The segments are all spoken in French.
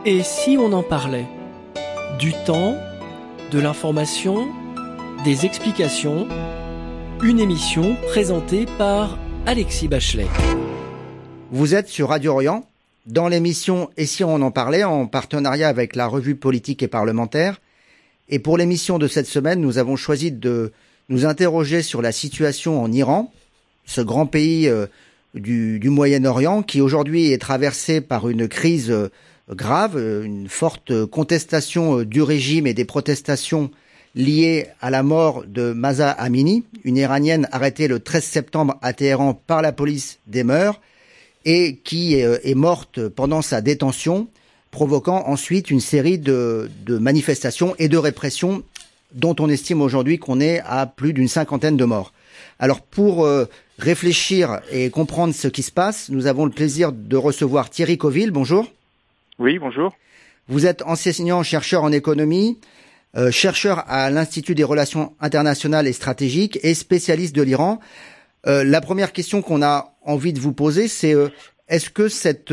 Et si on en parlait? Du temps, de l'information, des explications, une émission présentée par Alexis Bachelet. Vous êtes sur Radio Orient, dans l'émission « Et si on en parlait ?», en partenariat avec la revue politique et parlementaire. Et pour l'émission de cette semaine, nous avons choisi de nous interroger sur la situation en Iran, ce grand pays du Moyen-Orient qui aujourd'hui est traversé par une crise grave, une forte contestation du régime et des protestations liées à la mort de Mahsa Amini, une Iranienne arrêtée le 13 septembre à Téhéran par la police des mœurs et qui est morte pendant sa détention, provoquant ensuite une série de manifestations et de répressions dont on estime aujourd'hui qu'on est à plus d'une cinquantaine de morts. Alors pour réfléchir et comprendre ce qui se passe, nous avons le plaisir de recevoir Thierry Coville. Bonjour. Oui, bonjour. Vous êtes enseignant-chercheur en économie, chercheur à l'Institut des relations internationales et stratégiques et spécialiste de l'Iran. La première question qu'on a envie de vous poser, c'est est-ce que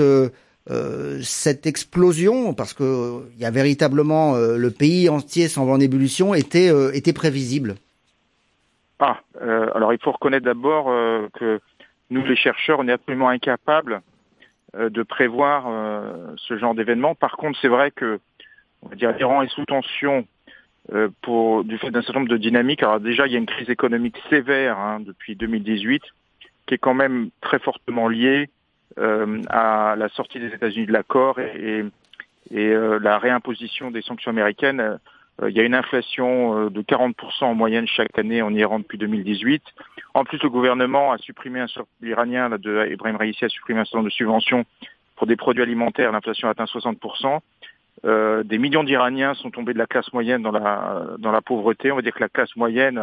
cette explosion, parce que il y a véritablement le pays entier s'en va en ébullition, était prévisible? Alors il faut reconnaître d'abord que nous, les chercheurs, on est absolument incapables de prévoir ce genre d'événement. Par contre, c'est vrai que, on va dire, l'Iran est sous tension du fait d'un certain nombre de dynamiques. Alors déjà, il y a une crise économique sévère depuis 2018, qui est quand même très fortement liée à la sortie des États-Unis de l'accord et la réimposition des sanctions américaines. Il y a une inflation de 40% en moyenne chaque année en Iran depuis 2018. En plus, le gouvernement a supprimé l'Iranien de Ebrahim Raïssi a supprimé un certain nombre de subventions pour des produits alimentaires. L'inflation a atteint 60%. Des millions d'Iraniens sont tombés de la classe moyenne dans la pauvreté. On va dire que la classe moyenne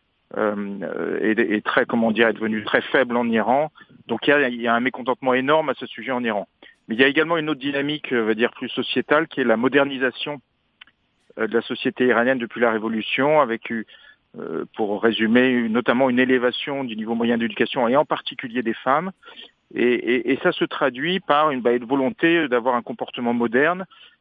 est très, est devenue très faible en Iran. Donc il y a un mécontentement énorme à ce sujet en Iran. Mais il y a également une autre dynamique, on va dire plus sociétale, qui est la modernisation de la société iranienne depuis la révolution, avec, pour résumer, notamment une élévation du niveau moyen d'éducation et en particulier des femmes. Et ça se traduit par une volonté d'avoir un comportement moderne,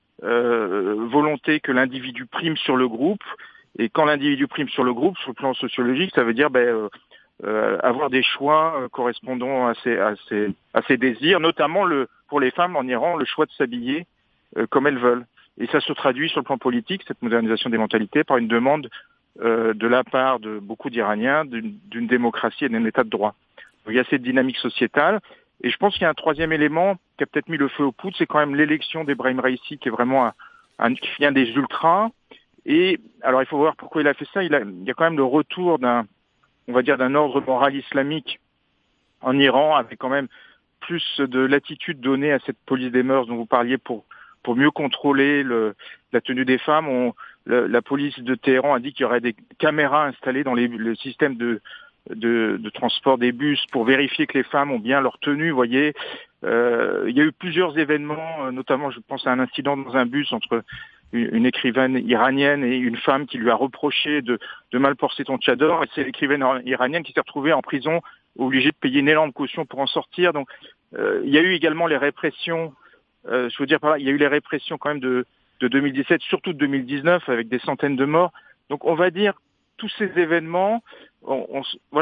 volonté que l'individu prime sur le groupe. Et quand l'individu prime sur le groupe, sur le plan sociologique, ça veut dire avoir des choix correspondant à ses désirs, notamment pour les femmes en Iran, le choix de s'habiller comme elles veulent. Et ça se traduit sur le plan politique, cette modernisation des mentalités, par une demande de la part de beaucoup d'Iraniens d'une démocratie et d'un état de droit. Donc, il y a cette dynamique sociétale. Et je pense qu'il y a un troisième élément qui a peut-être mis le feu aux poudres, c'est quand même l'élection d'Ebrahim Raïssi, qui est vraiment qui vient des ultras. Et alors il faut voir pourquoi il a fait ça. Il y a quand même le retour d'un ordre moral islamique en Iran, avec quand même plus de latitude donnée à cette police des mœurs dont vous parliez pour mieux contrôler la tenue des femmes. La police de Téhéran a dit qu'il y aurait des caméras installées dans le système de transport des bus pour vérifier que les femmes ont bien leur tenue, vous voyez. Il y a eu plusieurs événements, notamment je pense à un incident dans un bus entre une écrivaine iranienne et une femme qui lui a reproché de mal porter son tchador, et c'est l'écrivaine iranienne qui s'est retrouvée en prison, obligée de payer une énorme caution pour en sortir. Donc il y a eu également les répressions, je veux dire par là, il y a eu les répressions quand même de 2017, surtout de 2019, avec des centaines de morts. Donc on va dire tous ces événements ont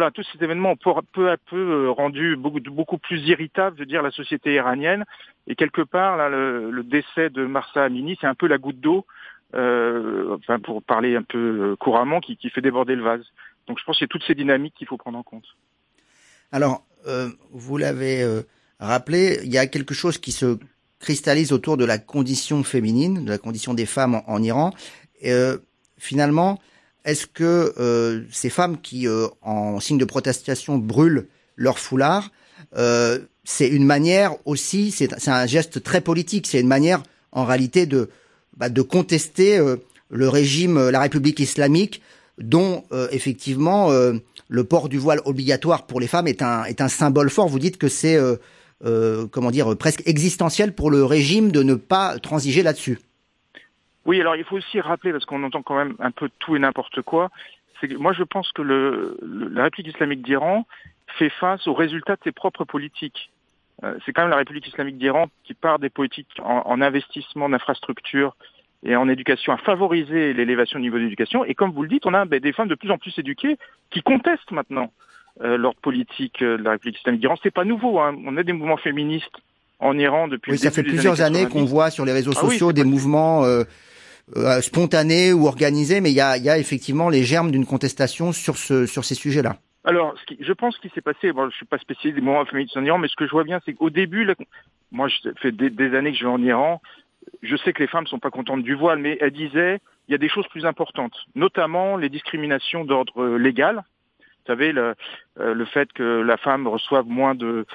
peu à peu rendu beaucoup plus irritable, je veux dire, la société iranienne. Et quelque part, là, le décès de Mahsa Amini, c'est un peu la goutte d'eau, pour parler un peu couramment, qui fait déborder le vase. Donc je pense qu'il y a toutes ces dynamiques qu'il faut prendre en compte. Alors, vous l'avez rappelé, il y a quelque chose qui se cristallise autour de la condition féminine, de la condition des femmes en Iran. Finalement, est-ce que ces femmes qui, en signe de protestation, brûlent leur foulard, c'est une manière aussi, c'est un geste très politique, c'est une manière en réalité de contester le régime, la République islamique, dont effectivement le port du voile obligatoire pour les femmes est un symbole fort. Vous dites que c'est presque existentiel pour le régime de ne pas transiger là-dessus. Oui, alors il faut aussi rappeler, parce qu'on entend quand même un peu tout et n'importe quoi, c'est que moi je pense que la République islamique d'Iran fait face aux résultats de ses propres politiques. c'est quand même la République islamique d'Iran qui part des politiques en investissement d'infrastructures et en éducation à favoriser l'élévation du niveau d'éducation. Et comme vous le dites, on a des femmes de plus en plus éduquées qui contestent maintenant l'ordre politique de la République islamique d'Iran. C'est pas nouveau, hein. On a des mouvements féministes en Iran depuis oui, le début ça fait des plusieurs années 90. qu'on voit sur les réseaux sociaux des pas... mouvements spontanés ou organisés, mais il y a effectivement les germes d'une contestation sur ces sujets-là. Alors, je pense qu'il s'est passé, bon, je suis pas spécialiste des mouvements féministes en Iran, mais ce que je vois bien, c'est qu'au début, moi, je fais des années que je vais en Iran, je sais que les femmes sont pas contentes du voile, mais elles disaient, il y a des choses plus importantes, notamment les discriminations d'ordre légal. Vous savez, le fait que la femme reçoive moins que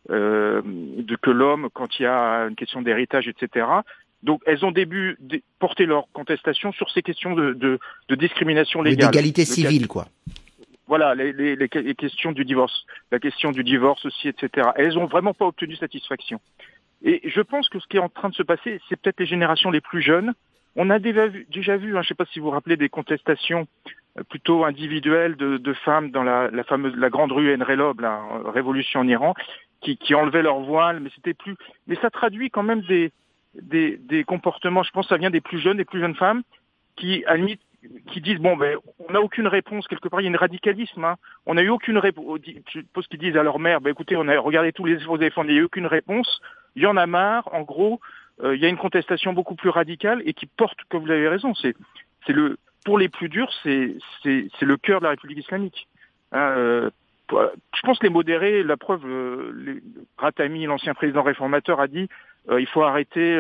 l'homme quand il y a une question d'héritage, etc. Donc, elles ont porté leur contestation sur ces questions de discrimination légale. D'égalité civile, quoi. Voilà, les questions du divorce, la question du divorce aussi, etc. Elles ont vraiment pas obtenu satisfaction. Et je pense que ce qui est en train de se passer, c'est peut-être les générations les plus jeunes. On a déjà vu, je ne sais pas si vous vous rappelez, des contestations plutôt individuelles de femmes dans la grande rue Enrelob, la révolution en Iran, qui enlevaient leur voile, mais ça traduit quand même des comportements. Je pense que ça vient des plus jeunes femmes qui, à la limite, qui disent on n'a aucune réponse quelque part, il y a un radicalisme, hein. On n'a eu aucune réponse. Je suppose qu'ils disent à leur mère écoutez, on a regardé tous les efforts, il n'y a eu aucune réponse, il y en a marre. En gros, il y a une contestation beaucoup plus radicale et qui porte, comme vous avez raison, pour les plus durs, c'est le cœur de la République islamique, hein. Je pense que les modérés, la preuve, Ghatami, l'ancien président réformateur, a dit il faut arrêter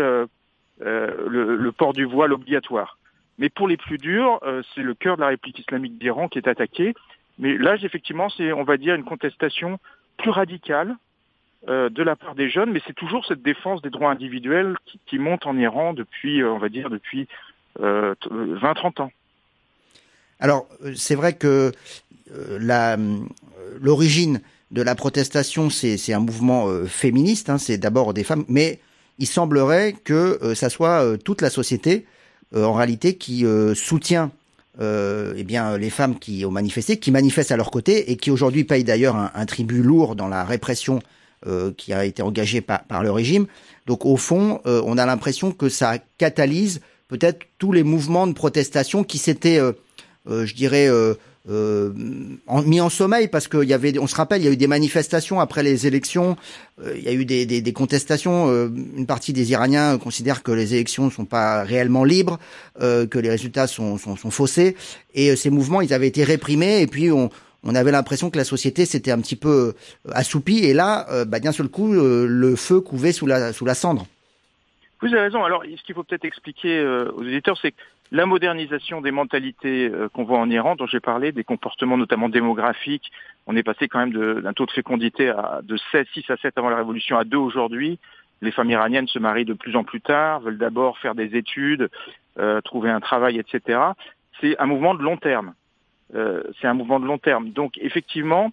le port du voile obligatoire. Mais pour les plus durs, c'est le cœur de la République islamique d'Iran qui est attaqué. Mais là, effectivement, c'est, on va dire, une contestation plus radicale de la part des jeunes, mais c'est toujours cette défense des droits individuels qui monte en Iran depuis 20-30 ans. Alors, c'est vrai que l'origine de la protestation, c'est un mouvement féministe, hein, c'est d'abord des femmes, mais il semblerait que ça soit toute la société en réalité qui soutient les femmes qui ont manifesté, qui manifestent à leur côté et qui aujourd'hui payent d'ailleurs un tribut lourd dans la répression qui a été engagée par le régime. Donc au fond, on a l'impression que ça catalyse peut-être tous les mouvements de protestation qui s'étaient, mis en sommeil, parce qu'il y avait, on se rappelle, il y a eu des manifestations après les élections, il y a eu des contestations. Une partie des Iraniens considèrent que les élections ne sont pas réellement libres, que les résultats sont faussés, et ces mouvements, ils avaient été réprimés, et puis on avait l'impression que la société s'était un petit peu assoupie, et là, d'un seul coup, le feu couvait sous la cendre. Vous avez raison. Alors, ce qu'il faut peut-être expliquer aux auditeurs, c'est que la modernisation des mentalités qu'on voit en Iran, dont j'ai parlé, des comportements notamment démographiques, on est passé quand même d'un taux de fécondité de 6 à 7 avant la Révolution à 2 aujourd'hui. Les femmes iraniennes se marient de plus en plus tard, veulent d'abord faire des études, trouver un travail, etc. C'est un mouvement de long terme. Donc, effectivement,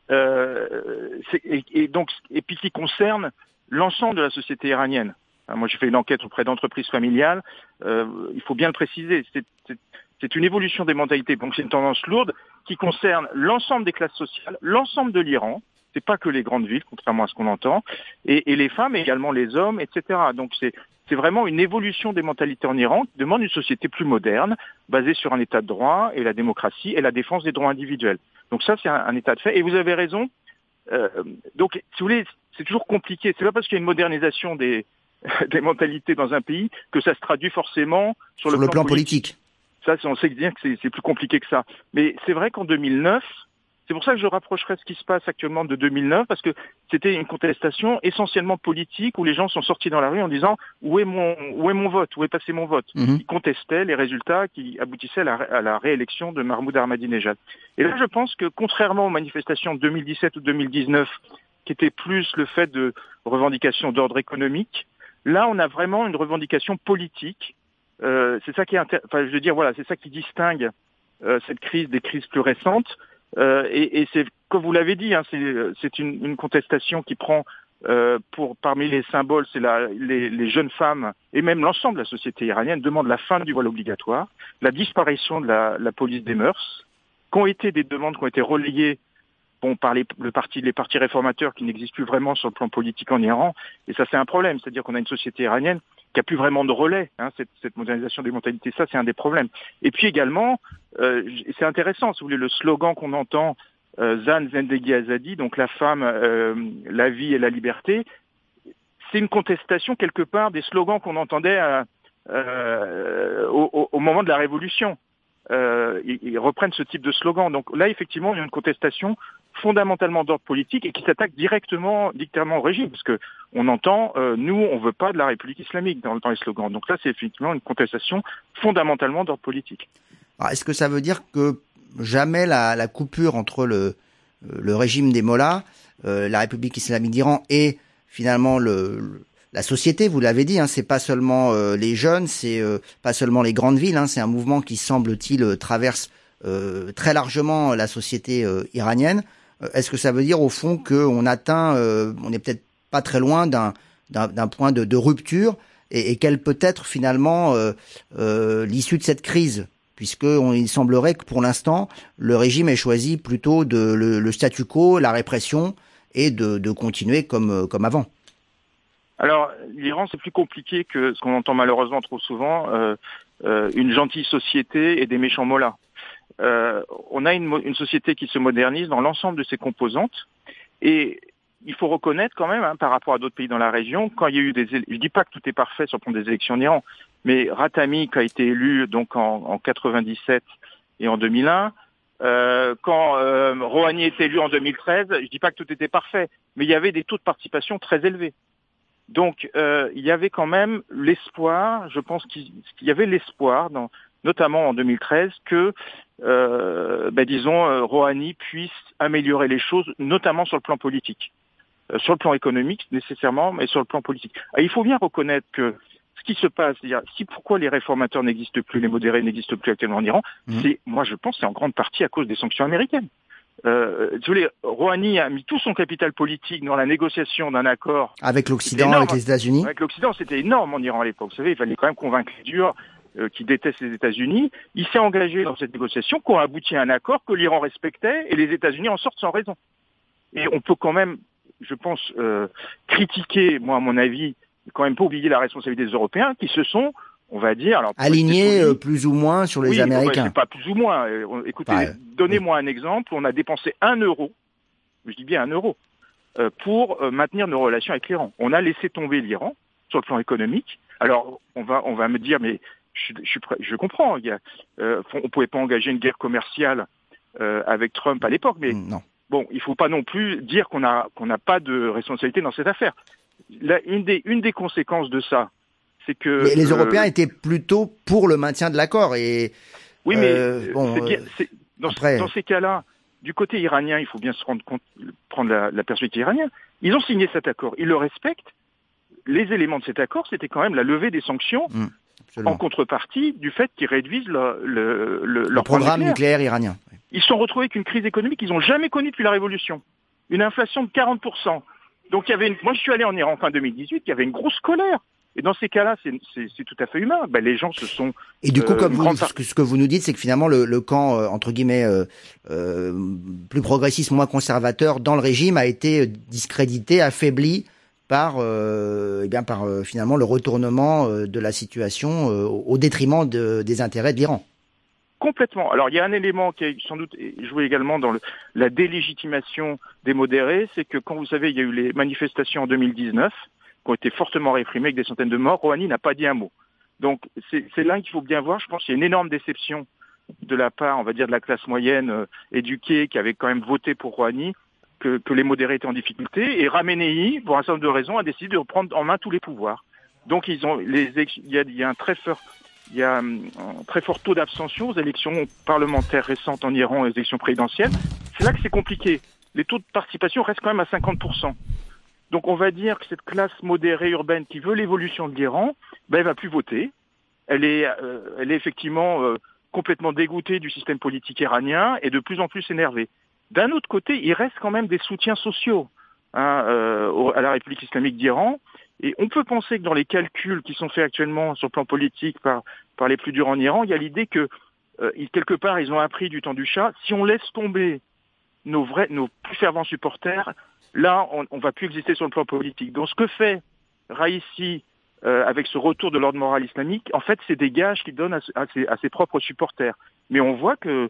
et puis qui concerne l'ensemble de la société iranienne. Moi, j'ai fait une enquête auprès d'entreprises familiales. Il faut bien le préciser. C'est une évolution des mentalités. Donc, c'est une tendance lourde qui concerne l'ensemble des classes sociales, l'ensemble de l'Iran. C'est pas que les grandes villes, contrairement à ce qu'on entend, et les femmes, et également les hommes, etc. Donc, c'est vraiment une évolution des mentalités en Iran qui demande une société plus moderne, basée sur un état de droit et la démocratie et la défense des droits individuels. Donc ça, c'est un état de fait. Et vous avez raison. Donc, si vous voulez, c'est toujours compliqué. C'est pas parce qu'il y a une modernisation des mentalités dans un pays que ça se traduit forcément sur le plan politique. Ça, on sait dire que c'est plus compliqué que ça. Mais c'est vrai qu'en 2009, c'est pour ça que je rapprocherais ce qui se passe actuellement de 2009, parce que c'était une contestation essentiellement politique où les gens sont sortis dans la rue en disant où est mon vote, où est passé mon vote. Ils contestaient les résultats qui aboutissaient à la réélection de Mahmoud Ahmadinejad. Et là, je pense que contrairement aux manifestations de 2017 ou 2019, qui étaient plus le fait de revendications d'ordre économique, là, on a vraiment une revendication politique. C'est ça qui c'est ça qui distingue cette crise des crises plus récentes. Et c'est, comme vous l'avez dit, hein, c'est une contestation qui prend parmi les symboles, c'est les jeunes femmes et même l'ensemble de la société iranienne demandent la fin du voile obligatoire, la disparition de la police des mœurs, qui ont été des demandes qui ont été relayées par les partis réformateurs qui n'existent plus vraiment sur le plan politique en Iran. Et ça, c'est un problème. C'est-à-dire qu'on a une société iranienne qui a plus vraiment de relais, cette modernisation des mentalités. Ça, c'est un des problèmes. Et puis également, c'est intéressant, si vous voulez, le slogan qu'on entend, Zan Zendegi Azadi, donc la femme, la vie et la liberté, c'est une contestation quelque part des slogans qu'on entendait au moment de la Révolution. Ils reprennent ce type de slogan. Donc là, effectivement, il y a une contestation fondamentalement d'ordre politique et qui s'attaque directement au régime, parce que on entend, nous, on veut pas de la République islamique dans les slogans. Donc là, c'est effectivement une contestation fondamentalement d'ordre politique. Alors, est-ce que ça veut dire que jamais la coupure entre le régime des mollahs, la République islamique d'Iran et finalement la société, vous l'avez dit, c'est pas seulement les jeunes, c'est pas seulement les grandes villes, c'est un mouvement qui semble-t-il traverse très largement la société iranienne. Est-ce que ça veut dire au fond qu'on atteint, on n'est peut-être pas très loin d'un point de rupture et quelle peut être finalement l'issue de cette crise, puisqu'il semblerait que pour l'instant le régime ait choisi plutôt le statu quo, la répression et de continuer comme avant. Alors, l'Iran, c'est plus compliqué que ce qu'on entend malheureusement trop souvent, une gentille société et des méchants mollahs. On a une société qui se modernise dans l'ensemble de ses composantes, et il faut reconnaître quand même, par rapport à d'autres pays dans la région, quand il y a eu je dis pas que tout est parfait sur le plan des élections en Iran, mais Khatami, qui a été élu donc en 97 et en 2001, quand Rouhani est élu en 2013, je dis pas que tout était parfait, mais il y avait des taux de participation très élevés. Donc, il y avait quand même l'espoir, je pense qu'il y avait l'espoir, notamment en 2013, que, Rouhani puisse améliorer les choses, notamment sur le plan politique. Sur le plan économique, nécessairement, mais sur le plan politique. Alors, il faut bien reconnaître que ce qui se passe, c'est-à-dire, pourquoi les réformateurs n'existent plus, les modérés n'existent plus actuellement en Iran, je pense, c'est en grande partie à cause des sanctions américaines. Rouhani a mis tout son capital politique dans la négociation d'un accord avec l'Occident, avec les États-Unis. Avec l'Occident, c'était énorme en Iran à l'époque. Vous savez, il fallait quand même convaincre les durs qui détestent les États-Unis. Il s'est engagé dans cette négociation qui a abouti à un accord que l'Iran respectait et les États-Unis en sortent sans raison. Et on peut quand même, je pense, critiquer, moi à mon avis, quand même pas oublier la responsabilité des Européens qui se sont, on va dire, alignés plus ou moins sur les Américains. C'est pas plus ou moins. Écoutez, donnez-moi un exemple. On a dépensé 1 euro, je dis bien 1 euro, pour maintenir nos relations avec l'Iran. On a laissé tomber l'Iran sur le plan économique. Alors, on va me dire, mais je comprends. On pouvait pas engager une guerre commerciale avec Trump à l'époque, mais non. Bon, il faut pas non plus dire qu'on n'a pas de responsabilité dans cette affaire. Là, une des conséquences de ça, c'est que mais les Européens étaient plutôt pour le maintien de l'accord et oui, mais dans ces cas-là, du côté iranien, il faut bien se rendre compte, prendre la perspective iranienne. Ils ont signé cet accord, ils le respectent. Les éléments de cet accord, c'était quand même la levée des sanctions en contrepartie du fait qu'ils réduisent leur programme nucléaire iranien. Ils se sont retrouvés avec une crise économique qu'ils n'ont jamais connue depuis la Révolution, une inflation de 40%. Donc moi je suis allé en Iran fin 2018, il y avait une grosse colère. Et dans ces cas-là, c'est tout à fait humain. Les gens se sont... Et du coup, ce que vous nous dites, c'est que finalement, le camp, entre guillemets, plus progressiste, moins conservateur dans le régime a été discrédité, affaibli par finalement le retournement de la situation au détriment des intérêts de l'Iran. Complètement. Alors, il y a un élément qui a sans doute joué également dans la délégitimation des modérés, c'est que quand vous savez, il y a eu les manifestations en 2019, qui ont été fortement réprimées avec des centaines de morts, Rouhani n'a pas dit un mot. Donc c'est là qu'il faut bien voir, je pense qu'il y a une énorme déception de la part, on va dire, de la classe moyenne éduquée qui avait quand même voté pour Rouhani, que les modérés étaient en difficulté, et Khamenei, pour un certain nombre de raisons, a décidé de reprendre en main tous les pouvoirs. Donc il y a un très fort taux d'abstention aux élections parlementaires récentes en Iran, aux élections présidentielles. C'est là que c'est compliqué. Les taux de participation restent quand même à 50%. Donc on va dire que cette classe modérée urbaine qui veut l'évolution de l'Iran, elle va plus voter. Elle est effectivement complètement dégoûtée du système politique iranien et de plus en plus énervée. D'un autre côté, il reste quand même des soutiens sociaux à la République islamique d'Iran. Et on peut penser que dans les calculs qui sont faits actuellement sur le plan politique par les plus durs en Iran, il y a l'idée que quelque part ils ont appris du temps du Shah. Si on laisse tomber nos plus fervents supporters, là, on va plus exister sur le plan politique. Donc, ce que fait Raïssi avec ce retour de l'ordre moral islamique, en fait, c'est des gages qu'il donne à ses propres supporters. Mais on voit que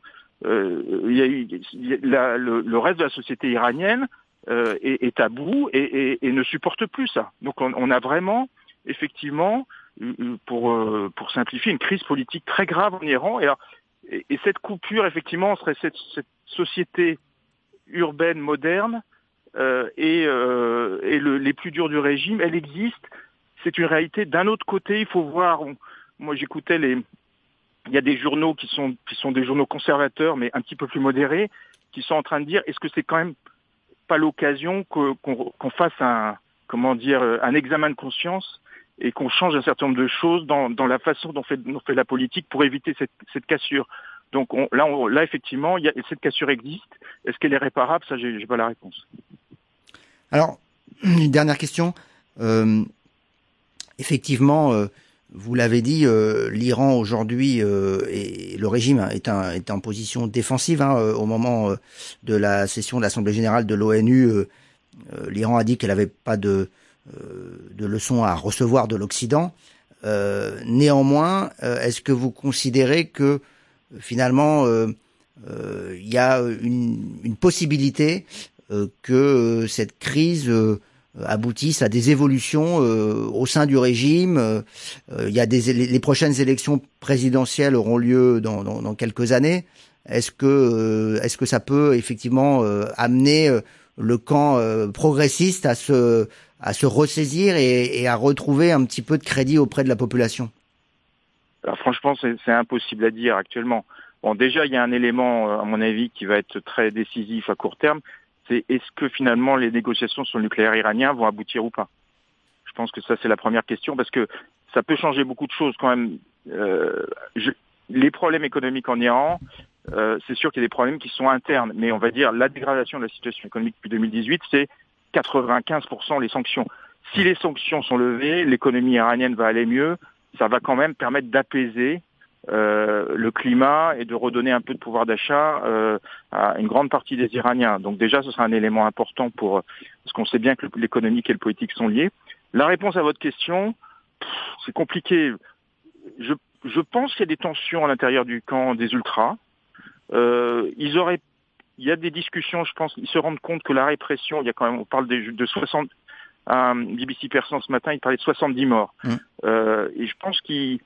le reste de la société iranienne est à bout et ne supporte plus ça. Donc, on a vraiment, effectivement, pour simplifier, une crise politique très grave en Iran. Et cette coupure, effectivement, serait cette société urbaine moderne les plus durs du régime. Elle existe. C'est une réalité. D'un autre côté, il faut voir. Moi, j'écoutais il y a des journaux qui sont des journaux conservateurs, mais un petit peu plus modérés, qui sont en train de dire est-ce que c'est quand même pas l'occasion qu'on fasse un examen de conscience et qu'on change un certain nombre de choses dans la façon dont fait la politique pour éviter cette cassure. Donc là, effectivement, cette cassure existe. Est-ce qu'elle est réparable? Ça, j'ai pas la réponse. Alors, une dernière question. Effectivement, vous l'avez dit, l'Iran aujourd'hui et le régime est en position défensive. Au moment de la session de l'Assemblée générale de l'ONU, l'Iran a dit qu'elle n'avait pas de leçons à recevoir de l'Occident. Néanmoins, est-ce que vous considérez que finalement il y a une possibilité que cette crise aboutissent à des évolutions au sein du régime? Il y a les prochaines élections présidentielles auront lieu dans quelques années. Est-ce que ça peut effectivement amener le camp progressiste à se ressaisir et à retrouver un petit peu de crédit auprès de la population? Alors franchement, c'est impossible à dire actuellement. Bon, déjà, il y a un élément, à mon avis, qui va être très décisif à court terme. C'est est-ce que finalement les négociations sur le nucléaire iranien vont aboutir ou pas? Je pense que ça, c'est la première question, parce que ça peut changer beaucoup de choses quand même. Les problèmes économiques en Iran, c'est sûr qu'il y a des problèmes qui sont internes, mais on va dire la dégradation de la situation économique depuis 2018, c'est 95% les sanctions. Si les sanctions sont levées, l'économie iranienne va aller mieux, ça va quand même permettre d'apaiser le climat et de redonner un peu de pouvoir d'achat à une grande partie des Iraniens. Donc déjà, ce sera un élément important parce qu'on sait bien que l'économique et le politique sont liés. La réponse à votre question, c'est compliqué. Je pense qu'il y a des tensions à l'intérieur du camp des ultras. Il y a des discussions, je pense, ils se rendent compte que la répression, il y a quand même, on parle de 60, BBC Persan ce matin, il parlait de 70 morts. Et je pense qu'ils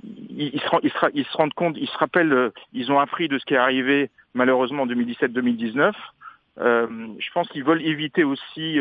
se rendent compte, ils se rappellent, ils ont appris de ce qui est arrivé malheureusement en 2017-2019. Je pense qu'ils veulent éviter aussi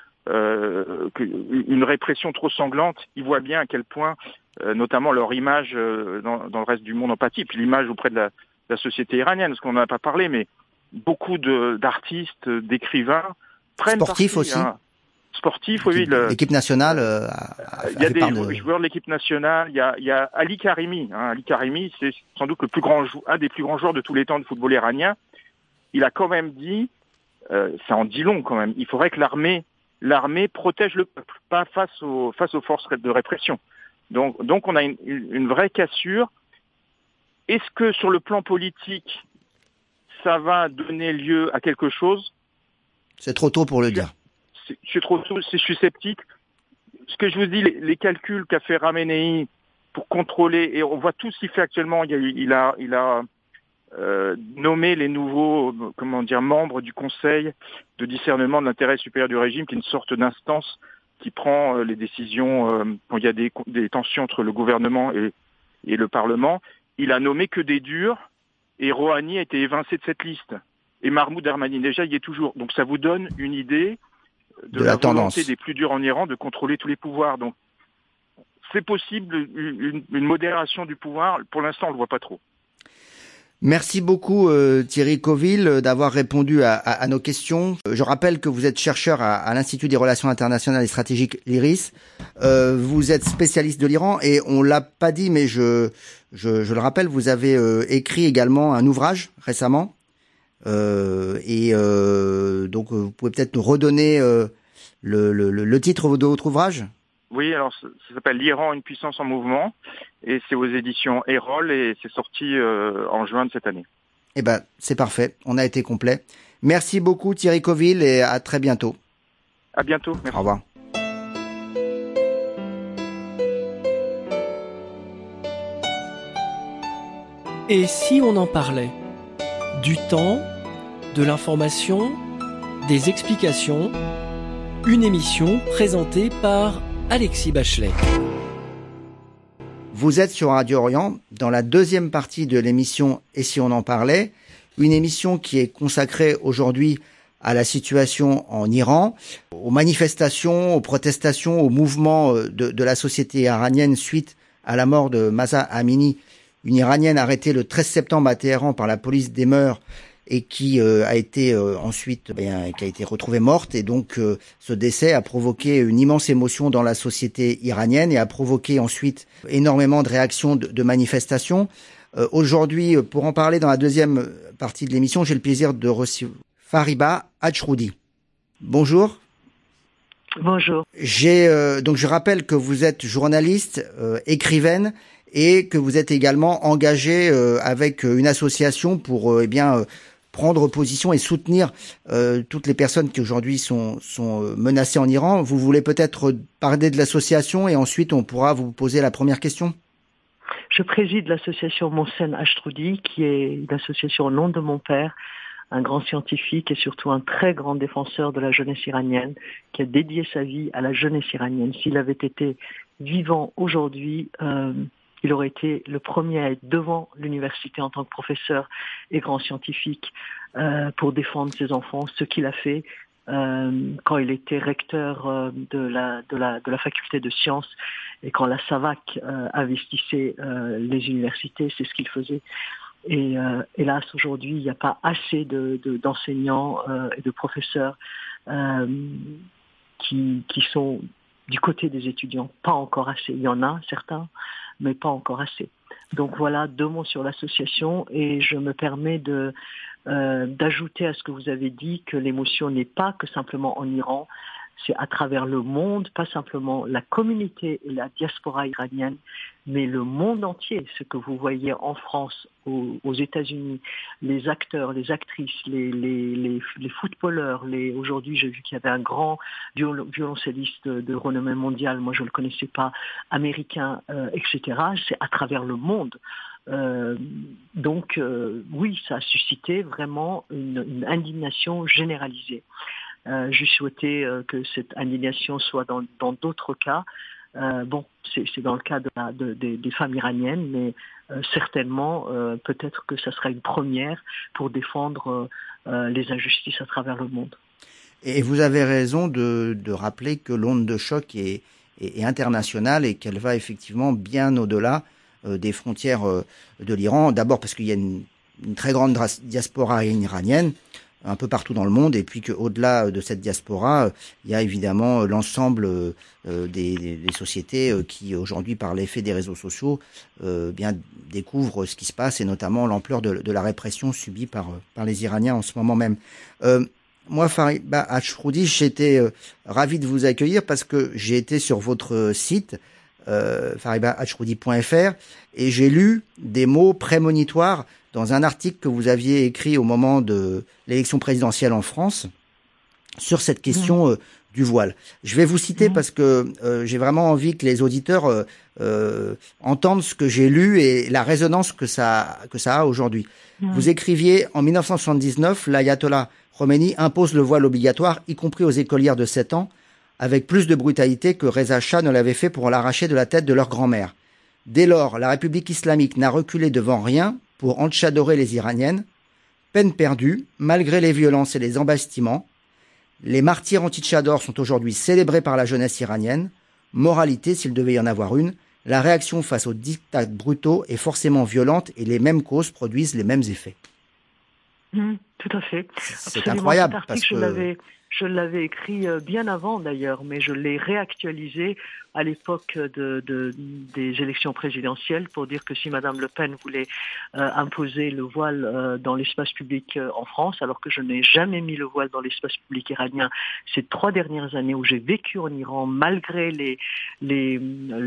une répression trop sanglante. Ils voient bien à quel point, notamment leur image dans le reste du monde en pâtit, puis l'image auprès de la société iranienne, parce qu'on n'en a pas parlé, mais beaucoup d'artistes, d'écrivains prennent sportifs parti, aussi. Sportif, oui. L'équipe nationale il y a des joueurs de l'équipe nationale. Il y a Ali Karimi. Ali Karimi, c'est sans doute un des plus grands joueurs de tous les temps de football iranien. Il a quand même dit, ça en dit long quand même, il faudrait que l'armée protège le peuple, pas face aux forces de répression. Donc on a une vraie cassure. Est-ce que sur le plan politique, ça va donner lieu à quelque chose? C'est trop tôt pour le dire. Je suis sceptique. Ce que je vous dis, les calculs qu'a fait Khamenei pour contrôler, et on voit tout ce qu'il fait actuellement. Il a nommé les nouveaux, membres du Conseil de discernement de l'intérêt supérieur du régime, qui est une sorte d'instance qui prend les décisions quand il y a des tensions entre le gouvernement et le Parlement. Il a nommé que des durs, et Rouhani a été évincé de cette liste. Et Mahmoud Ahmadinejad y est toujours. Donc ça vous donne une idée de la volonté des plus durs en Iran de contrôler tous les pouvoirs. Donc, c'est possible une modération du pouvoir. Pour l'instant, on le voit pas trop. Merci beaucoup Thierry Coville d'avoir répondu à nos questions. Je rappelle que vous êtes chercheur à l'Institut des relations internationales et stratégiques, l'IRIS. Vous êtes spécialiste de l'Iran et on l'a pas dit, mais je le rappelle, vous avez écrit également un ouvrage récemment. Donc vous pouvez peut-être nous redonner le titre de votre ouvrage? Oui, alors ça s'appelle l'Iran, une puissance en mouvement, et c'est aux éditions Erol et c'est sorti en juin de cette année. Eh ben, c'est parfait. On a été complet. Merci beaucoup Thierry Coville et à très bientôt. À bientôt. Merci. Au revoir. Et si on en parlait? Du temps, de l'information, des explications. Une émission présentée par Alexis Bachelet. Vous êtes sur Radio Orient dans la deuxième partie de l'émission « Et si on en parlait ?», une émission qui est consacrée aujourd'hui à la situation en Iran, aux manifestations, aux protestations, aux mouvements de la société iranienne suite à la mort de Mahsa Amini, une Iranienne arrêtée le 13 septembre à Téhéran par la police des mœurs et qui a été ensuite qui a été retrouvée morte. Et donc ce décès a provoqué une immense émotion dans la société iranienne et a provoqué ensuite énormément de réactions de manifestations. Aujourd'hui, pour en parler dans la deuxième partie de l'émission, j'ai le plaisir de recevoir Fariba Hachroudi. Bonjour. Bonjour. Donc je rappelle que vous êtes journaliste, écrivaine et que vous êtes également engagée avec une association pour prendre position et soutenir toutes les personnes qui aujourd'hui sont menacées en Iran. Vous voulez peut-être parler de l'association et ensuite on pourra vous poser la première question? Je préside l'association Mohsen Hachroudi, qui est une association au nom de mon père, un grand scientifique et surtout un très grand défenseur de la jeunesse iranienne, qui a dédié sa vie à la jeunesse iranienne. S'il avait été vivant aujourd'hui, il aurait été le premier à être devant l'université en tant que professeur et grand scientifique pour défendre ses enfants, ce qu'il a fait quand il était recteur de la faculté de sciences et quand la SAVAK investissait les universités, c'est ce qu'il faisait. Et hélas, aujourd'hui, il n'y a pas assez d'enseignants et de professeurs qui sont du côté des étudiants. Pas encore assez. Il y en a certains, mais pas encore assez. Donc voilà, 2 mots sur l'association et je me permets d'ajouter à ce que vous avez dit que l'émotion n'est pas que simplement en Iran, c'est à travers le monde, pas simplement la communauté et la diaspora iranienne, mais le monde entier. Ce que vous voyez en France, aux États-Unis, les acteurs, les actrices, les footballeurs. Aujourd'hui, j'ai vu qu'il y avait un grand violoncelliste de renommée mondiale, moi je ne le connaissais pas, américain, etc. C'est à travers le monde. Donc oui, ça a suscité vraiment une indignation généralisée. Je souhaitais que cette indignation soit dans d'autres cas. C'est dans le cas des femmes iraniennes, mais certainement, peut-être que ça sera une première pour défendre les injustices à travers le monde. Et vous avez raison de rappeler que l'onde de choc est internationale et qu'elle va effectivement bien au-delà des frontières de l'Iran. D'abord parce qu'il y a une très grande diaspora iranienne un peu partout dans le monde, et puis qu'au-delà de cette diaspora, il y a évidemment l'ensemble des sociétés qui aujourd'hui, par l'effet des réseaux sociaux, découvrent ce qui se passe et notamment l'ampleur de la répression subie par les Iraniens en ce moment même. Moi, Fariba Hachroudi, j'étais ravi de vous accueillir parce que j'ai été sur votre site faribahachroudi.fr et j'ai lu des mots prémonitoires dans un article que vous aviez écrit au moment de l'élection présidentielle en France sur cette question du voile. Je vais vous citer parce que j'ai vraiment envie que les auditeurs entendent ce que j'ai lu et la résonance que ça a aujourd'hui. Vous écriviez en 1979, l'ayatollah Khomeini impose le voile obligatoire, y compris aux écolières de 7 ans, avec plus de brutalité que Reza Shah ne l'avait fait pour l'arracher de la tête de leur grand-mère. Dès lors, la République islamique n'a reculé devant rien pour entchadorer les Iraniennes. Peine perdue, malgré les violences et les embastiments. Les martyrs anti-tchador sont aujourd'hui célébrés par la jeunesse iranienne. Moralité, s'il devait y en avoir une, la réaction face aux dictats brutaux est forcément violente et les mêmes causes produisent les mêmes effets. Tout à fait. C'est Absolument. incroyable. Cet article, je l'avais écrit bien avant d'ailleurs, mais je l'ai réactualisé à l'époque des élections présidentielles pour dire que si Madame Le Pen voulait imposer le voile dans l'espace public en France, alors que je n'ai jamais mis le voile dans l'espace public iranien ces 3 dernières années où j'ai vécu en Iran, malgré les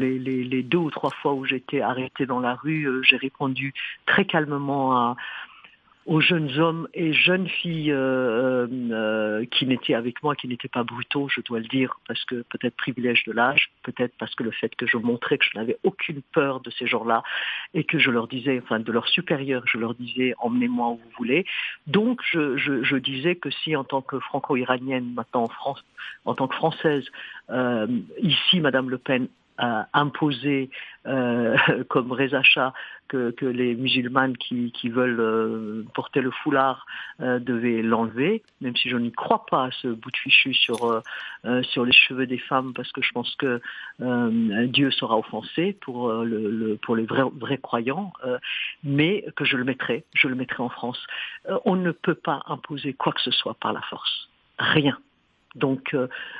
2 ou 3 fois où j'étais arrêtée dans la rue, j'ai répondu très calmement aux jeunes hommes et jeunes filles qui n'étaient avec moi, qui n'étaient pas brutaux, je dois le dire, parce que peut-être privilège de l'âge, peut-être parce que le fait que je montrais que je n'avais aucune peur de ces gens-là et que je leur disais, enfin de leurs supérieurs, je leur disais emmenez-moi où vous voulez. Donc je disais que si en tant que franco-iranienne, maintenant en France, en tant que française, ici Madame Le Pen a imposé comme Reza Shah que les musulmanes qui veulent porter le foulard devaient l'enlever, même si je n'y crois pas à ce bout de fichu sur les cheveux des femmes, parce que je pense que Dieu sera offensé pour les vrais croyants, mais que je le mettrai en France. On ne peut pas imposer quoi que ce soit par la force, rien. Donc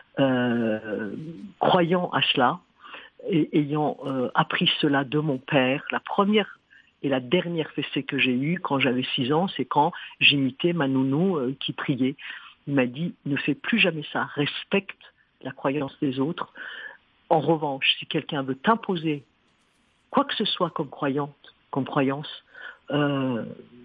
croyant à cela, et ayant appris cela de mon père, la première et la dernière fessée que j'ai eue quand j'avais 6 ans, c'est quand j'imitais ma nounou qui priait. Il m'a dit « Ne fais plus jamais ça, respecte la croyance des autres. En revanche, si quelqu'un veut t'imposer quoi que ce soit comme croyance, résiste. »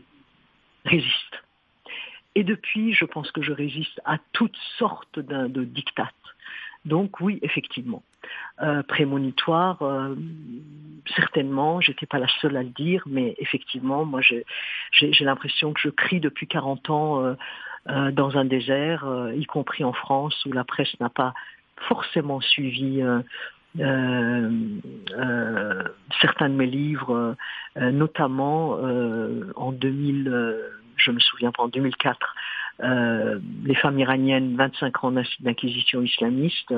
Et depuis, je pense que je résiste à toutes sortes de diktats. Donc oui, effectivement. Prémonitoire, certainement, j'étais pas la seule à le dire, mais effectivement, moi j'ai l'impression que je crie depuis 40 ans dans un désert, y compris en France, où la presse n'a pas forcément suivi certains de mes livres, notamment en 2000, je me souviens pas, en 2004, les femmes iraniennes, 25 ans d'inquisition islamiste,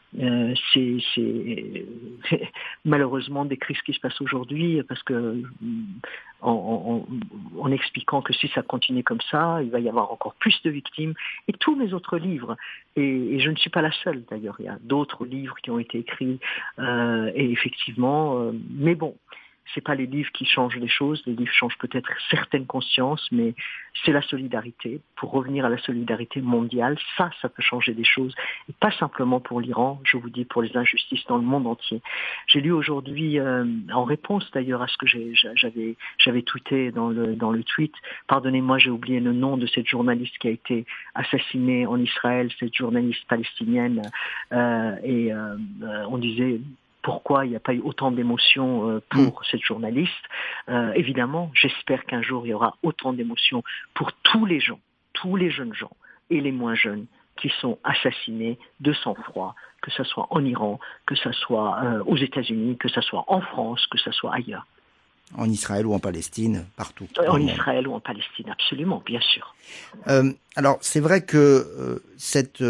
c'est malheureusement des crises qui se passent aujourd'hui, parce que en expliquant que si ça continue comme ça, il va y avoir encore plus de victimes, et tous mes autres livres, et je ne suis pas la seule d'ailleurs, il y a d'autres livres qui ont été écrits, et effectivement, mais bon, c'est pas les livres qui changent les choses, les livres changent peut-être certaines consciences, mais c'est la solidarité. Pour revenir à la solidarité mondiale, ça peut changer des choses, et pas simplement pour l'Iran, je vous dis, pour les injustices dans le monde entier. J'ai lu aujourd'hui, en réponse d'ailleurs à ce que j'avais tweeté dans le tweet, pardonnez-moi, j'ai oublié le nom de cette journaliste qui a été assassinée en Israël, cette journaliste palestinienne, et on disait pourquoi il n'y a pas eu autant d'émotions pour cette journaliste. Évidemment, j'espère qu'un jour il y aura autant d'émotions pour tous les gens, tous les jeunes gens et les moins jeunes qui sont assassinés de sang-froid, que ce soit en Iran, que ce soit aux États-Unis, que ce soit en France, que ce soit ailleurs. En Israël ou en Palestine, partout. En Israël ou en Palestine, absolument, bien sûr. Alors, c'est vrai que cette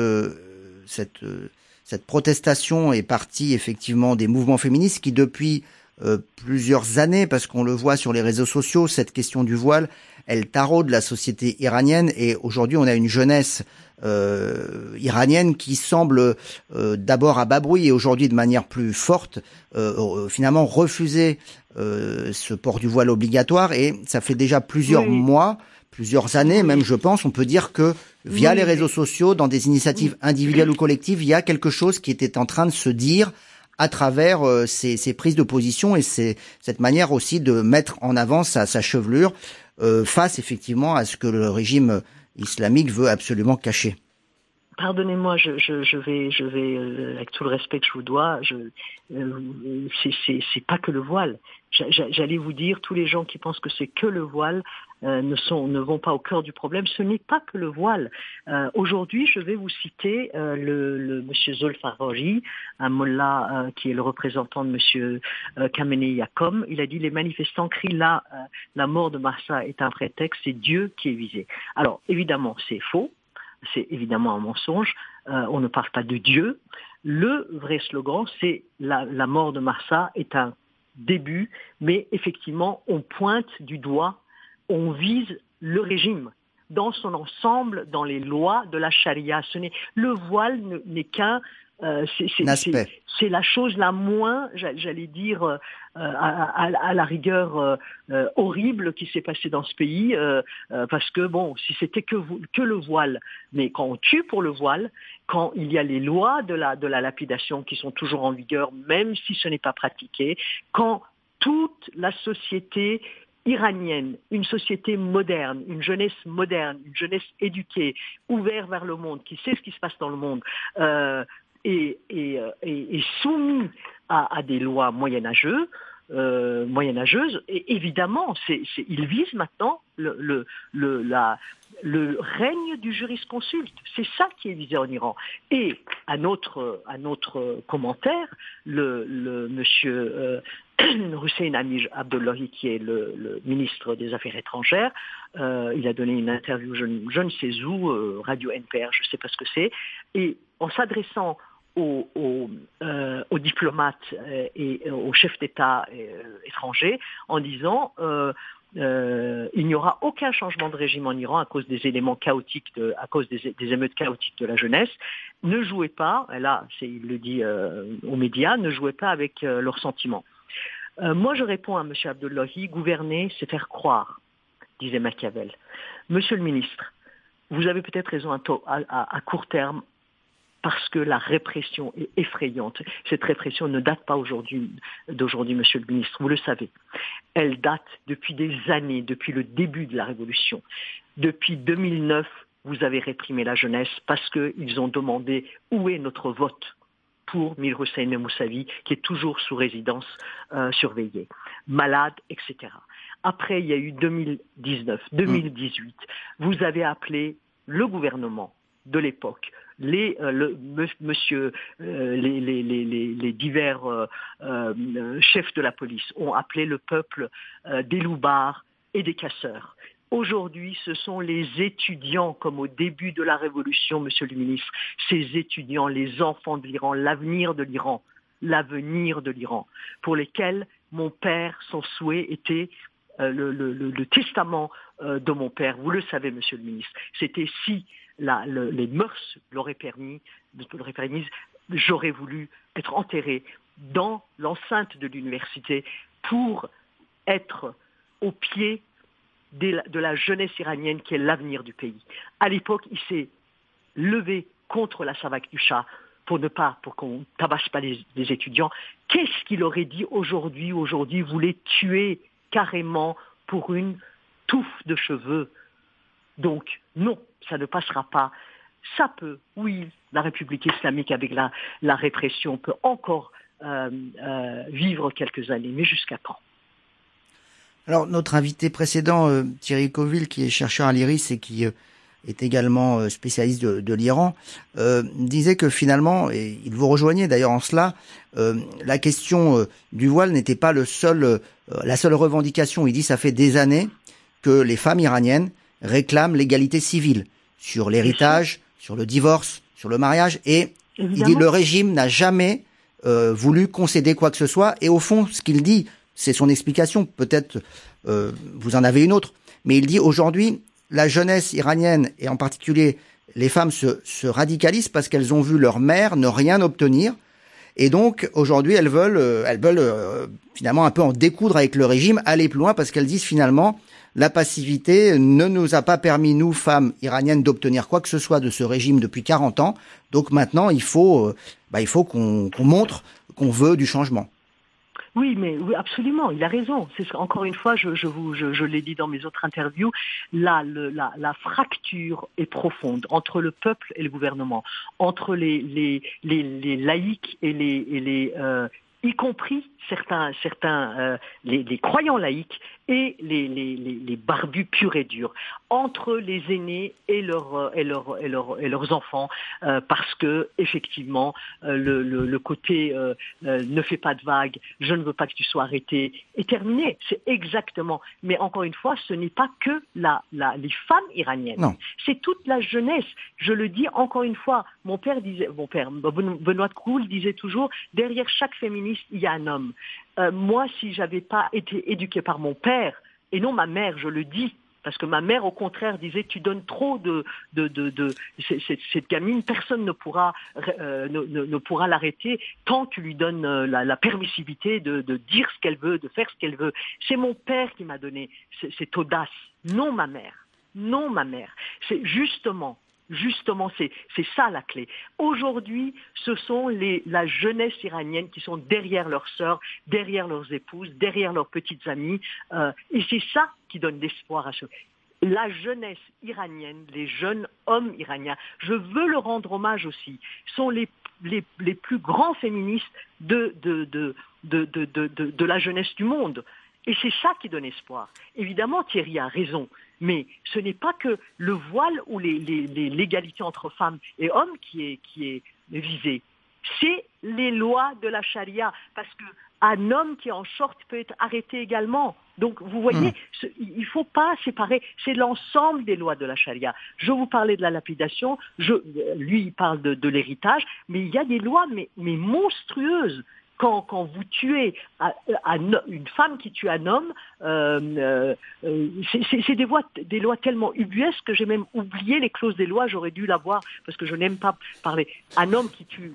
protestation est partie effectivement des mouvements féministes qui depuis plusieurs années, parce qu'on le voit sur les réseaux sociaux, cette question du voile, elle taraude la société iranienne, et aujourd'hui on a une jeunesse iranienne qui semble d'abord à bas bruit et aujourd'hui de manière plus forte finalement refuser ce port du voile obligatoire, et ça fait déjà plusieurs mois, plusieurs années même, je pense, on peut dire que via les réseaux sociaux, dans des initiatives individuelles ou collectives, il y a quelque chose qui était en train de se dire à travers ces prises de position et cette manière aussi de mettre en avant sa chevelure face effectivement à ce que le régime islamique veut absolument cacher. Pardonnez-moi, je vais avec tout le respect que je vous dois, c'est pas que le voile. J'allais vous dire, tous les gens qui pensent que c'est que le voile ne vont pas au cœur du problème. Ce n'est pas que le voile. Aujourd'hui, je vais vous citer le monsieur Zolfarori, un mollah qui est le représentant de monsieur Khamenei Yakom. Il a dit: les manifestants crient là, la mort de Mahsa est un prétexte, c'est Dieu qui est visé. Alors évidemment, c'est faux. C'est évidemment un mensonge. On ne parle pas de Dieu. Le vrai slogan, c'est la mort de Mahsa est un début, mais effectivement, on pointe du doigt, on vise le régime dans son ensemble, dans les lois de la charia. Le voile n'est qu'un c'est la chose la moins, j'allais dire, à la rigueur horrible qui s'est passée dans ce pays, parce que bon, si c'était que le voile, mais quand on tue pour le voile, quand il y a les lois de la lapidation qui sont toujours en vigueur, même si ce n'est pas pratiqué, quand toute la société iranienne, une société moderne, une jeunesse éduquée, ouverte vers le monde, qui sait ce qui se passe dans le monde, est soumis à des lois moyenâgeuses, et évidemment, ils visent maintenant le règne du jurisconsulte. C'est ça qui est visé en Iran. Et à notre commentaire, le monsieur Hussein Amir Abdullahi, qui est le ministre des Affaires étrangères, il a donné une interview, je ne sais où, Radio NPR, je ne sais pas ce que c'est, et en s'adressant aux diplomates et aux chefs d'État étrangers en disant il n'y aura aucun changement de régime en Iran à cause des éléments chaotiques, à cause des émeutes chaotiques de la jeunesse. Ne jouez pas, là il le dit aux médias, ne jouez pas avec leurs sentiments. Moi je réponds à M. Abdullahi, gouverner c'est faire croire, disait Machiavel. Monsieur le ministre, vous avez peut-être raison à court terme, parce que la répression est effrayante. Cette répression ne date pas d'aujourd'hui, monsieur le ministre, vous le savez. Elle date depuis des années, depuis le début de la Révolution. Depuis 2009, vous avez réprimé la jeunesse parce qu'ils ont demandé où est notre vote pour Mir Hossein Mousavi, qui est toujours sous résidence surveillée, malade, etc. Après, il y a eu 2019, 2018. Vous avez appelé le gouvernement de l'époque, les divers chefs de la police ont appelé le peuple des loupards et des casseurs. Aujourd'hui, ce sont les étudiants, comme au début de la Révolution, monsieur le ministre, ces étudiants, les enfants de l'Iran, l'avenir de l'Iran, pour lesquels mon père, son souhait était le testament de mon père. Vous le savez, monsieur le ministre, c'était si les mœurs l'auraient permis, j'aurais voulu être enterré dans l'enceinte de l'université pour être au pied de la jeunesse iranienne qui est l'avenir du pays. À l'époque, il s'est levé contre la savate du Shah pour qu'on tabasse pas les étudiants. Qu'est-ce qu'il aurait dit aujourd'hui? Aujourd'hui, vous les tuez carrément pour une touffe de cheveux. Donc, non, ça ne passera pas. Ça peut, oui, la République islamique avec la répression peut encore vivre quelques années, mais jusqu'à quand? Alors, notre invité précédent, Thierry Coville, qui est chercheur à l'IRIS et qui est également spécialiste de l'Iran, disait que finalement, et il vous rejoignait d'ailleurs en cela, la question du voile n'était pas la seule revendication. Il dit ça fait des années que les femmes iraniennes réclament l'égalité civile sur l'héritage, sur le divorce, sur le mariage, et évidemment, il dit le régime n'a jamais voulu concéder quoi que ce soit, et au fond, ce qu'il dit, c'est son explication, peut-être vous en avez une autre, mais il dit aujourd'hui, la jeunesse iranienne, et en particulier les femmes, se radicalisent parce qu'elles ont vu leur mère ne rien obtenir, et donc aujourd'hui elles veulent finalement un peu en découdre avec le régime, aller plus loin, parce qu'elles disent finalement la passivité ne nous a pas permis, nous, femmes iraniennes, d'obtenir quoi que ce soit de ce régime depuis 40 ans. Donc maintenant, il faut qu'on montre qu'on veut du changement. Oui, absolument, il a raison. Encore une fois, je l'ai dit dans mes autres interviews, la fracture est profonde entre le peuple et le gouvernement, entre les laïcs et les y compris certains les croyants laïcs et les barbus purs et durs, entre les aînés et leurs enfants, parce que effectivement le côté ne fais pas de vagues, je ne veux pas que tu sois arrêté est terminé. C'est exactement. Mais encore une fois, ce n'est pas que les femmes iraniennes. Non. C'est toute la jeunesse. Je le dis encore une fois. Mon père Benoît de Croul disait toujours, derrière chaque féministe, il y a un homme. Moi, si j'avais pas été éduquée par mon père, et non ma mère, je le dis, parce que ma mère, au contraire, disait tu donnes trop de cette gamine, personne ne pourra l'arrêter tant tu lui donnes la permissivité de dire ce qu'elle veut, de faire ce qu'elle veut. C'est mon père qui m'a donné cette audace, non ma mère. Non ma mère. C'est justement Justement, c'est ça la clé. Aujourd'hui, ce sont la jeunesse iranienne qui sont derrière leurs sœurs, derrière leurs épouses, derrière leurs petites amies. Et c'est ça qui donne l'espoir à ceux. La jeunesse iranienne, les jeunes hommes iraniens, je veux leur rendre hommage aussi, sont les plus grands féministes de la jeunesse du monde. Et c'est ça qui donne espoir. Évidemment, Thierry a raison, mais ce n'est pas que le voile ou l'égalité entre femmes et hommes qui est visé. C'est les lois de la charia, parce qu'un homme qui est en short peut être arrêté également. Donc, vous voyez, il ne faut pas séparer. C'est l'ensemble des lois de la charia. Je vous parlais de la lapidation, lui, il parle de l'héritage, mais il y a des lois mais monstrueuses. Quand vous tuez une femme qui tue un homme, c'est des lois tellement ubuesques que j'ai même oublié les clauses des lois. J'aurais dû l'avoir parce que je n'aime pas parler. Un homme qui tue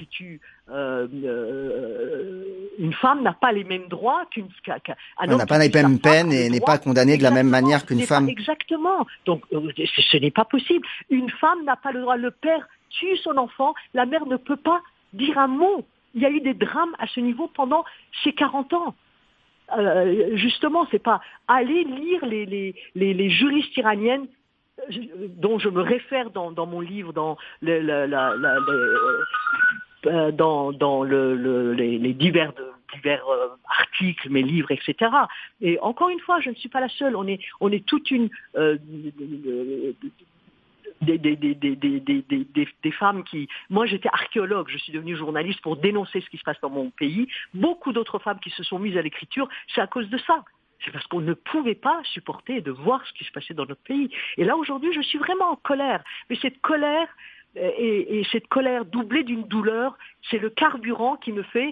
une femme n'a pas les mêmes droits qu'un homme. N'a pas les mêmes peines et n'est pas condamné de la même manière qu'une femme. Exactement. Donc ce n'est pas possible. Une femme n'a pas le droit. Le père tue son enfant. La mère ne peut pas dire un mot. Il y a eu des drames à ce niveau pendant ces 40 ans. Justement, c'est pas aller lire les juristes iraniennes dont je me réfère dans mon livre, dans les divers articles, mes livres, etc. Et encore une fois, je ne suis pas la seule. On est toute une des femmes qui... Moi, j'étais archéologue, je suis devenue journaliste pour dénoncer ce qui se passe dans mon pays. Beaucoup d'autres femmes qui se sont mises à l'écriture, c'est à cause de ça. C'est parce qu'on ne pouvait pas supporter de voir ce qui se passait dans notre pays. Et là, aujourd'hui, je suis vraiment en colère. Mais cette colère, et cette colère doublée d'une douleur, c'est le carburant qui me fait...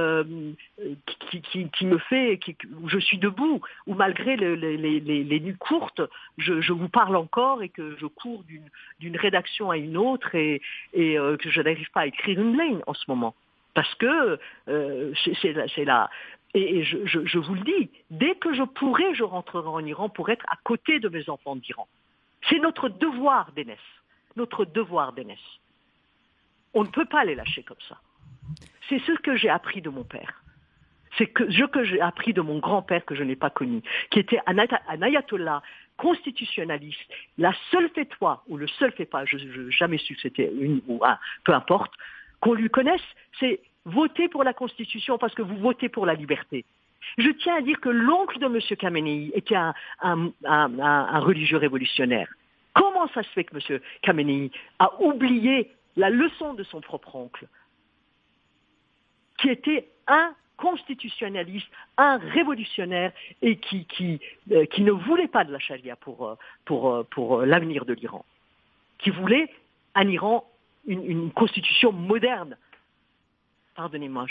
où je suis debout, où malgré les nuits courtes, je vous parle encore et que je cours d'une rédaction à une autre et que je n'arrive pas à écrire une ligne en ce moment. Parce que c'est là. Et je vous le dis, dès que je pourrai, je rentrerai en Iran pour être à côté de mes enfants d'Iran. C'est notre devoir d'aînesse. Notre devoir d'aînesse. On ne peut pas les lâcher comme ça. C'est ce que j'ai appris de mon père. C'est que j'ai appris de mon grand-père que je n'ai pas connu, qui était un ayatollah constitutionnaliste. La seule fétwa, ou le seul fétwa, je n'ai jamais su que c'était une ou un, peu importe, qu'on lui connaisse, c'est voter pour la Constitution parce que vous votez pour la liberté. Je tiens à dire que l'oncle de M. Khamenei était un religieux révolutionnaire. Comment ça se fait que M. Khamenei a oublié la leçon de son propre oncle, qui était un constitutionnaliste, un révolutionnaire et qui ne voulait pas de la charia pour l'avenir de l'Iran, qui voulait un Iran, une constitution moderne. Pardonnez-moi,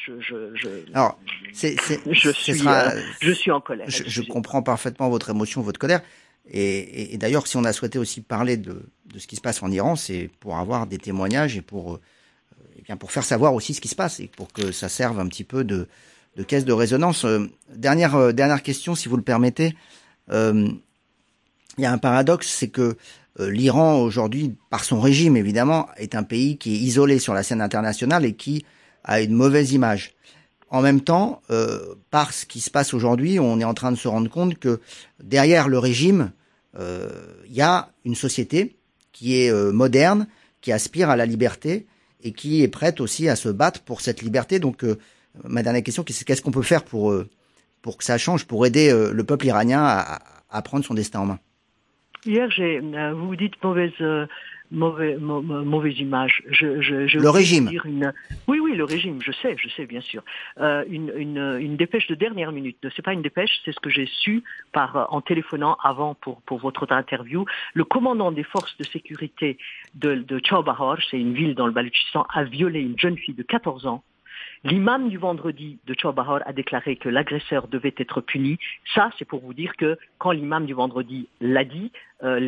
je suis en colère. Je comprends parfaitement votre émotion, votre colère. Et d'ailleurs, si on a souhaité aussi parler de ce qui se passe en Iran, c'est pour avoir des témoignages et pour faire savoir aussi ce qui se passe et pour que ça serve un petit peu de caisse de résonance. Dernière question, si vous le permettez. Il y a un paradoxe, c'est que l'Iran aujourd'hui, par son régime évidemment, est un pays qui est isolé sur la scène internationale et qui a une mauvaise image. En même temps, par ce qui se passe aujourd'hui, on est en train de se rendre compte que derrière le régime, il y a une société qui est moderne, qui aspire à la liberté et qui est prête aussi à se battre pour cette liberté. Donc, ma dernière question, c'est qu'est-ce qu'on peut faire pour que ça change, pour aider le peuple iranien à prendre son destin en main? Hier, vous dites mauvaise image. Le régime. Oui, le régime, je sais, bien sûr. Une dépêche de dernière minute. C'est pas une dépêche, c'est ce que j'ai su en téléphonant avant pour votre interview. Le commandant des forces de sécurité de Chobahar, c'est une ville dans le Baloutchistan, a violé une jeune fille de 14 ans. L'imam du vendredi de Chobahar a déclaré que l'agresseur devait être puni. Ça, c'est pour vous dire que quand l'imam du vendredi l'a dit, la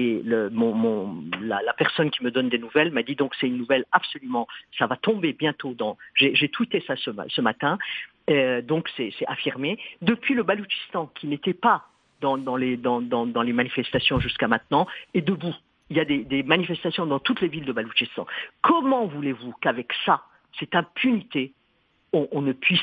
personne qui me donne des nouvelles m'a dit donc c'est une nouvelle absolument, ça va tomber bientôt j'ai tweeté ça ce matin, donc c'est affirmé. Depuis le Baloutchistan, qui n'était pas dans les manifestations jusqu'à maintenant, est debout. il y a des manifestations dans toutes les villes de Baloutchistan. Comment voulez-vous qu'avec ça, cette impunité, on ne puisse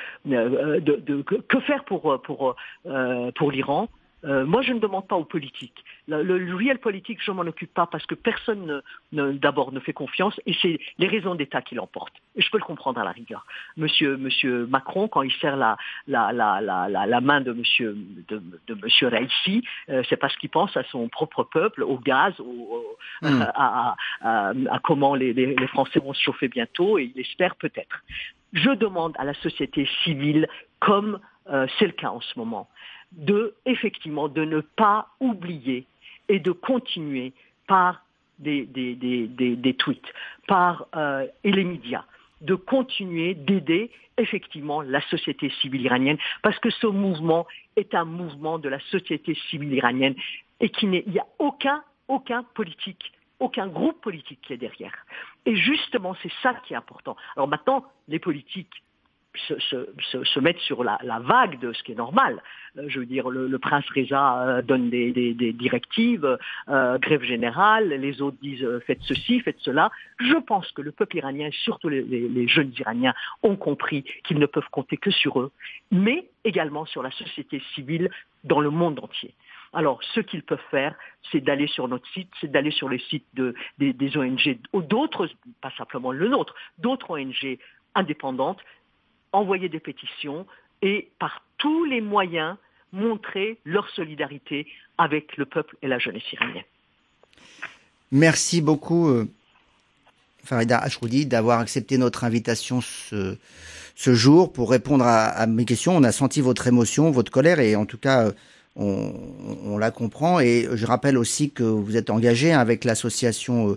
que faire pour l'Iran? Moi, je ne demande pas aux politiques. Le réel politique, je m'en occupe pas parce que personne d'abord ne fait confiance et c'est les raisons d'État qui l'emportent. Et je peux le comprendre à la rigueur. Monsieur Macron, quand il serre la main de Monsieur Raisi, c'est parce qu'il pense à son propre peuple, au gaz, à comment les Français vont se chauffer bientôt et il espère peut-être. Je demande à la société civile, comme c'est le cas en ce moment, effectivement de ne pas oublier et de continuer par des tweets, et les médias, de continuer d'aider effectivement la société civile iranienne, parce que ce mouvement est un mouvement de la société civile iranienne et il n'y a aucun politique, aucun groupe politique qui est derrière. Et justement, c'est ça qui est important. Alors maintenant, les politiques se mettre sur la vague de ce qui est normal. Je veux dire, le prince Reza donne des directives, grève générale, les autres disent faites ceci, faites cela. Je pense que le peuple iranien, surtout les jeunes Iraniens, ont compris qu'ils ne peuvent compter que sur eux, mais également sur la société civile dans le monde entier. Alors, ce qu'ils peuvent faire, c'est d'aller sur notre site, c'est d'aller sur les sites des ONG, ou d'autres, pas simplement le nôtre, d'autres ONG indépendantes, envoyer des pétitions et par tous les moyens montrer leur solidarité avec le peuple et la jeunesse iranienne. Merci beaucoup Farida Ashroudi d'avoir accepté notre invitation ce jour pour répondre à mes questions. On a senti votre émotion, votre colère et en tout cas on la comprend. Et je rappelle aussi que vous êtes engagé avec l'association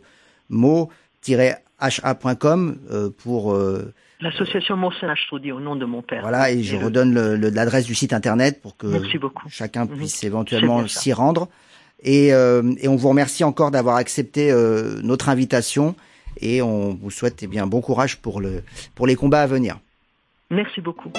mo-ha.com pour... L'association Mohsen Ashroudi, au nom de mon père. Voilà, et je redonne l'adresse du site internet pour que chacun puisse éventuellement s'y rendre. Et on vous remercie encore d'avoir accepté notre invitation et on vous souhaite bon courage pour les combats à venir. Merci beaucoup.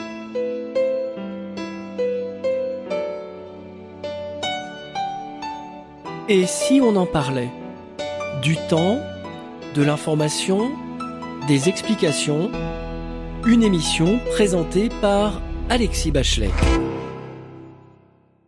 Et si on en parlait du temps, de l'information, des explications, une émission présentée par Alexis Bachelet.